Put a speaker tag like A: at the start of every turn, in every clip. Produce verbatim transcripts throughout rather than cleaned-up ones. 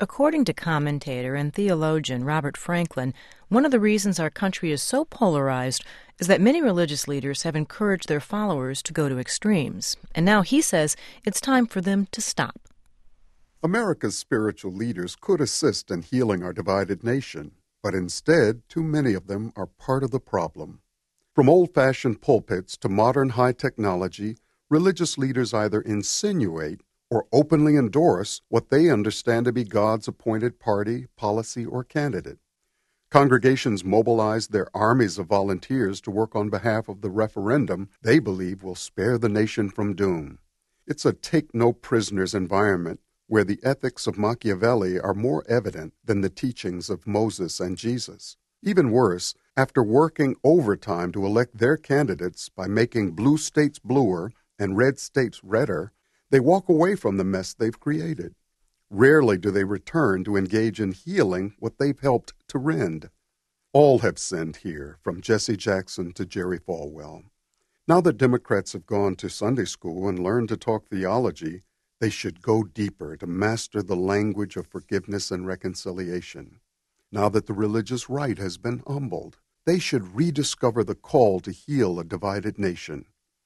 A: According to commentator and theologian Robert Franklin, one of the reasons our country is so polarized is that many religious leaders have encouraged their followers to go to extremes. And now he says it's time for them to stop.
B: America's spiritual leaders could assist in healing our divided nation, but instead, too many of them are part of the problem. From old-fashioned pulpits to modern high technology, religious leaders either insinuate or openly endorse what they understand to be God's appointed party, policy, or candidate. Congregations mobilize their armies of volunteers to work on behalf of the referendum they believe will spare the nation from doom. It's a take-no-prisoners environment where the ethics of Machiavelli are more evident than the teachings of Moses and Jesus. Even worse, after working overtime to elect their candidates by making blue states bluer and red states redder, they walk away from the mess they've created. Rarely do they return to engage in healing what they've helped to rend. All have sinned here, from Jesse Jackson to Jerry Falwell. Now that Democrats have gone to Sunday school and learned to talk theology, they should go deeper to master the language of forgiveness and reconciliation. Now that the religious right has been humbled, they should rediscover the call to heal a divided nation.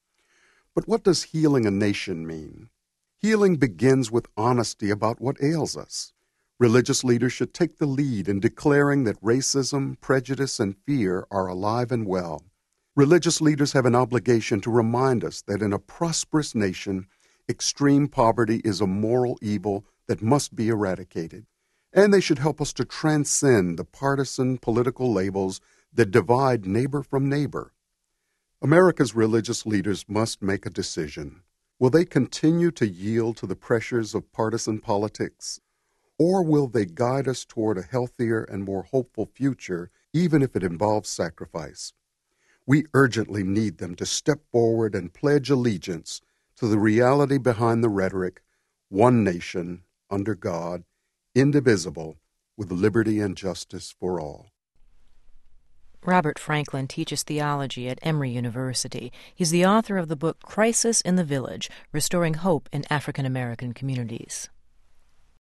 B: But what does healing a nation mean? Healing begins with honesty about what ails us. Religious leaders should take the lead in declaring that racism, prejudice, and fear are alive and well. Religious leaders have an obligation to remind us that in a prosperous nation, extreme poverty is a moral evil that must be eradicated. And they should help us to transcend the partisan political labels that divide neighbor from neighbor. America's religious leaders must make a decision. Will they continue to yield to the pressures of partisan politics, or will they guide us toward a healthier and more hopeful future, even if it involves sacrifice? We urgently need them to step forward and pledge allegiance to the reality behind the rhetoric, one nation, under God, indivisible, with liberty and justice for all.
A: Robert Franklin teaches theology at Emory University. He's the author of the book Crisis in the Village, Restoring Hope in African American Communities.